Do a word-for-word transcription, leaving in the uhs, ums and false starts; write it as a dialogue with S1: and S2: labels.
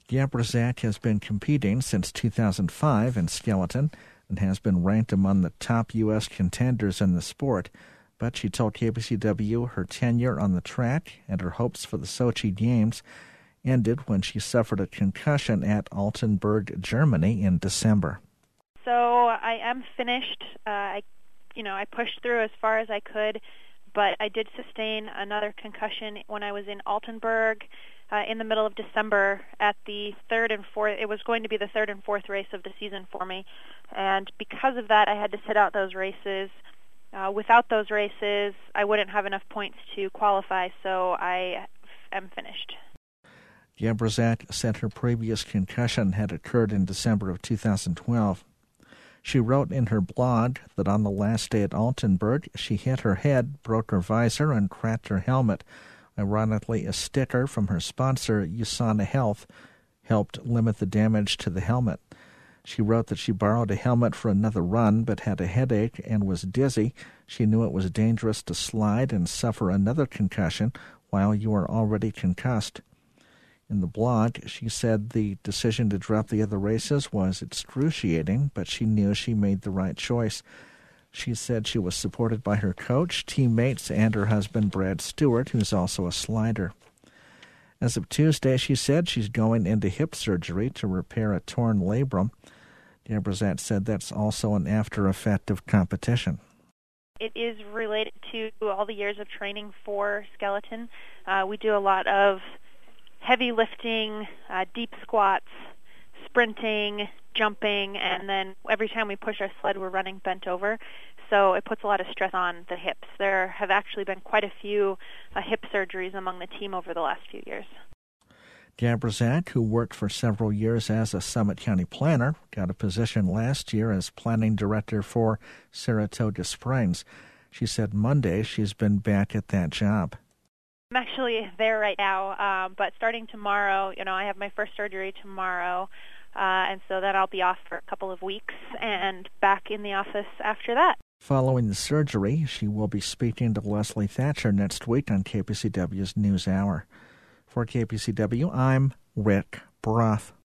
S1: Gabrasak has been competing since two thousand five in skeleton and has been ranked among the top U S contenders in the sport, but she told K B C W her tenure on the track and her hopes for the Sochi Games ended when she suffered a concussion at Altenburg, Germany in December.
S2: So I am finished. Uh, I, you know, I pushed through as far as I could, but I did sustain another concussion when I was in Altenburg uh, in the middle of December at the third and fourth. It was going to be the third and fourth race of the season for me, and because of that, I had to sit out those races. Uh, without those races, I wouldn't have enough points to qualify, so I am finished.
S1: Gabrasak said her previous concussion had occurred in December of two thousand twelve. She wrote in her blog that on the last day at Altenburg, she hit her head, broke her visor, and cracked her helmet. Ironically, a sticker from her sponsor, USANA Health, helped limit the damage to the helmet. She wrote that she borrowed a helmet for another run but had a headache and was dizzy. She knew it was dangerous to slide and suffer another concussion while you are already concussed. In the blog, she said the decision to drop the other races was excruciating, but she knew she made the right choice. She said she was supported by her coach, teammates, and her husband, Brad Stewart, who's also a slider. As of Tuesday, she said she's going into hip surgery to repair a torn labrum. Gabrasak said that's also an after effect of competition.
S2: It is related to all the years of training for skeleton. Uh, we do a lot of heavy lifting, uh, deep squats, sprinting, jumping, and then every time we push our sled, we're running bent over. So it puts a lot of stress on the hips. There have actually been quite a few uh, hip surgeries among the team over the last few years.
S1: Gabrasak, who worked for several years as a Summit County planner, got a position last year as planning director for Saratoga Springs. She said Monday she's been back at that job.
S2: I'm actually there right now, um, but starting tomorrow, you know, I have my first surgery tomorrow, uh, and so then I'll be off for a couple of weeks and back in the office after that.
S1: Following the surgery, she will be speaking to Leslie Thatcher next week on K B C W's News Hour. For K B C W, I'm Rick Brough.